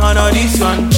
on this one.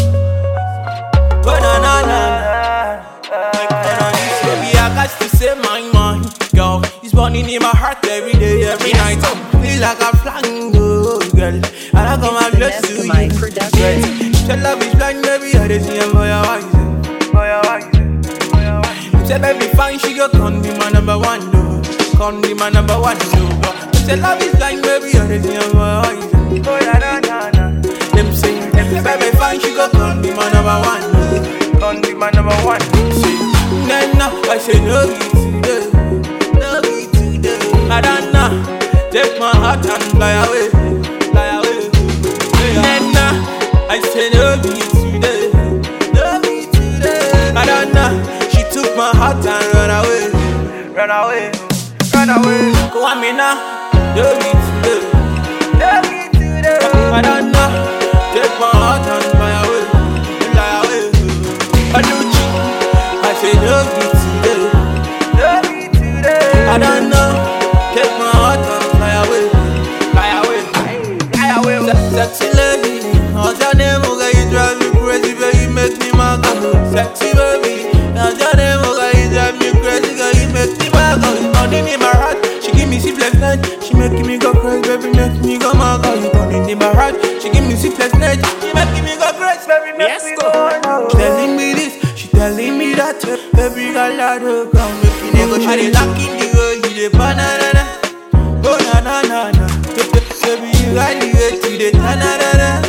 Oh na na na. Baby, I got to say my mind, girl. It's burning in my heart every day, every night. Feel like I'm flying, oh, girl. And I come and bless you, girl. Your love is blind, baby. I just see him for your eyes, for your eyes. Say baby fine, she go come be my number one, no. Come be my number one, no. Say love is blind, baby. I just see him for your eyes. Oh na na na na. Them say baby fine, she go come be my number one, no. Come be my number one. Then I say no be today, no be today. I don't know, take my heart and fly away, fly away. Then I say no be today, no be today. I don't know, she took my heart and run away, run away, run away. Go on me now, no be today, no be today. I don't know, take my heart and fly away, fly away. I do cheat, I say no be today, no be today. I don't know, take my heart and fly away, fly away, fly away. Sexy lady, how's your name? Okay, you drive me crazy, baby, make me mad. Sexy baby, how's your name? Okay, you drive me crazy, girl, you make me mad. Burning in my heart, she give me sleepless night. She making me go crazy, baby, make me go mad. You burning in my heart, she give me sleepless night. She making me go crazy, baby, make me go mad. Telling me this, she telling me that. Baby, girl, I don't come, make me go. She dey lock in the way, you dey banana. Oh na na na na. Baby, you got the way to the ta-na-na-na,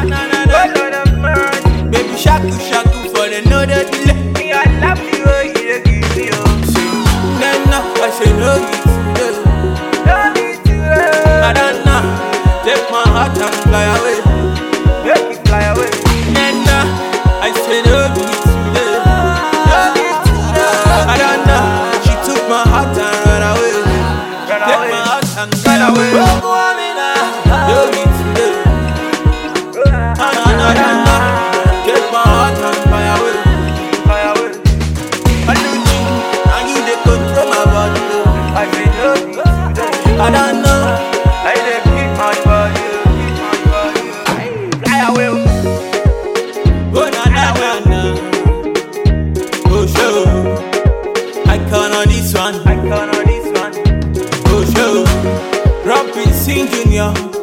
ta-na-na-na. Baby, shaku shaku for the no that delay. Me, I love the way you dey give me up. Then I say no be today, no be today. I don't know, take my heart and fly away, make it fly away. Then I say no be today, no be today. I don't know, she took my heart and run away, take my heart and fly away. No be today, take my heart and fly away, fly away. I do cheat, and you dey control my body. I say no be today, I don't know, I dey keep my body, fly away. Oh na na na na, oh show, I count on this one, I count on this one. Oh show, Rapping Sing Junior.